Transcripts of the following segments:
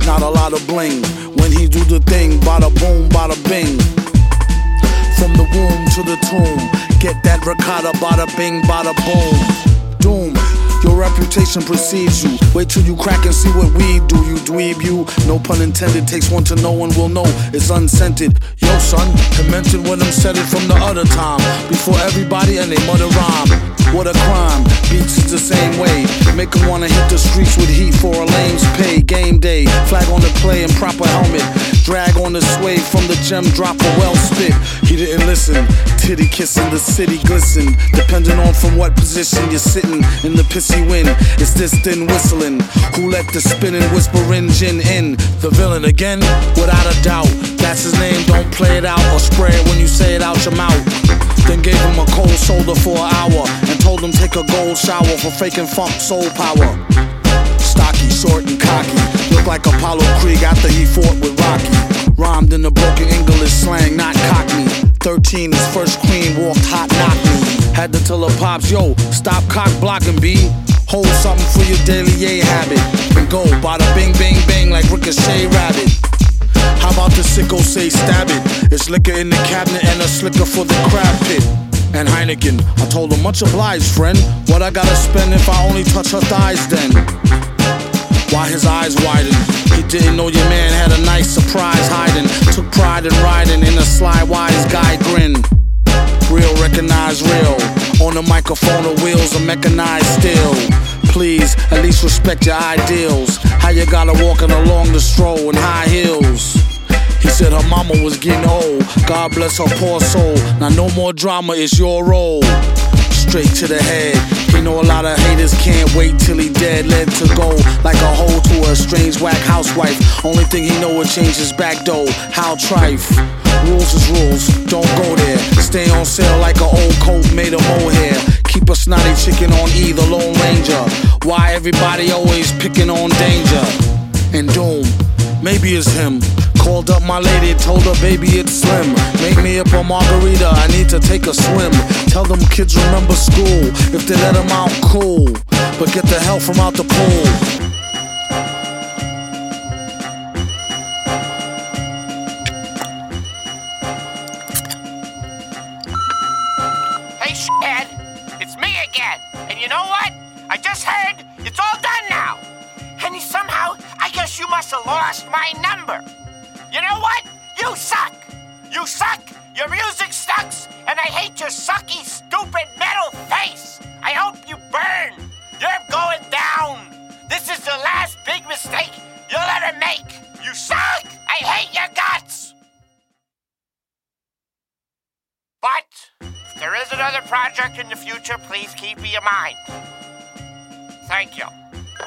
not a lot of bling. When he do the thing, bada boom, bada bing. From the womb to the tomb, get that ricotta, bada bing, bada boom. Doom, your reputation precedes you. Wait till you crack and see what we do, you dweeb, you. No pun intended, takes one to know one will know. It's unscented. Yo, son, I meant it when I'm said it from the other time. Before everybody and they mother rhyme. What a crime, beats is the same way. Make 'em wanna hit the streets with heat for a lame's pay. Game day, flag on the play and proper helmet. Drag on the sway from the gem drop a well spit. He didn't listen, titty kissing, the city glisten. Depending on from what position you're sitting in the pissy wind. It's this thin whistling. Who let the spinning whispering gin in? The villain again? Without a doubt, that's his name, don't play it out or spray it when you say it out your mouth. Then gave him a cold shoulder for an hour and told him take a gold shower for faking funk soul power. Stocky, short and cocky, looked like Apollo Creed after he fought with Rocky. Rhymed in the broken English slang, not cockney. 13, his first queen walked hot, knocked me. Had to tell her pops, yo, stop cock blocking, B. Hold something for your daily A habit. And go, bada bing, bing, bang like Ricochet Rabbit. How about the sicko say stab it? It's liquor in the cabinet and a slicker for the crab pit. And Heineken, I told him much obliged, friend. What I gotta spend if I only touch her thighs then? Why his eyes widened? He didn't know your man had a nice surprise hiding. Took pride in riding in a sly wise guy grin. Real recognize real. On the microphone the wheels are mechanized still. Please, at least respect your ideals. How you gotta walking along the stroll in high heels. He said her mama was getting old. God bless her poor soul. Now no more drama, it's your role. Straight to the head. He know a lot of haters can't wait till he dead. Led to go like a hoe to a strange whack housewife. Only thing he know would change his back door. How trife. Rules is rules, don't go there. Stay on sale like an old coat made of mohair. Keep a snotty chicken on E, the Lone Ranger. Why everybody always picking on danger? And doom, maybe it's him. Called up my lady, told her baby it's slim. Make me up a margarita, I need to take a swim. Tell them kids remember school. If they let them out, cool. But get the hell from out the pool. Hey, shithead, it's me again. And you know what? I just heard it's all done now. And somehow, I guess you must have lost my number. You know what? You suck. You suck. Your music sucks. And I hate your sucky, stupid metal face. I hope you burn. You're going down. This is the last big mistake you'll ever make. You suck. I hate your guts. But if there is another project in the future, please keep me in mind. Thank you.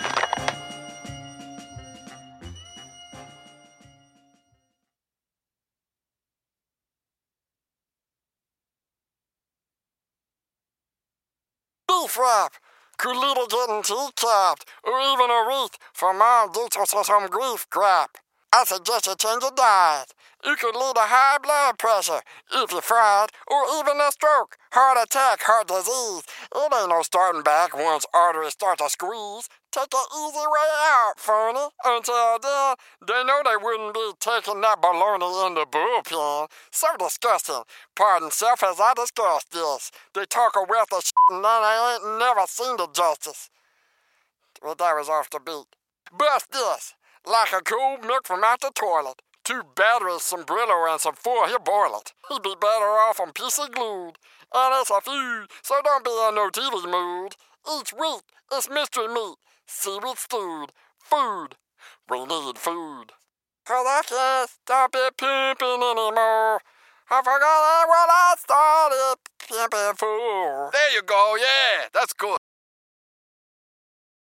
Beef wrap. Could little getting tea-capped, or even a wreath for mom due to some grief crap. I suggest you change your diet. It could lead to high blood pressure if you're fried, or even a stroke, heart attack, heart disease. It ain't no starting back once arteries start to squeeze. Take an easy way out, phony. Until then, they know they wouldn't be taking that baloney in the bullpen. So disgusting. Pardon self as I discuss this. They talk a wealth of shit and then I ain't never seen the justice. Well, that was off the beat. Bust this. Like a cold milk from out the toilet. 2 batteries, some Brillo, and some 4, he'll boil it. He'd be better off on PC glued. And it's a food, so don't be in no TV mood. Each week, it's mystery meat. Seaweed stewed. Food. We need food. 'Cause I can't stop it pimping anymore. I forgot what I started pimping for. There you go, yeah, that's good.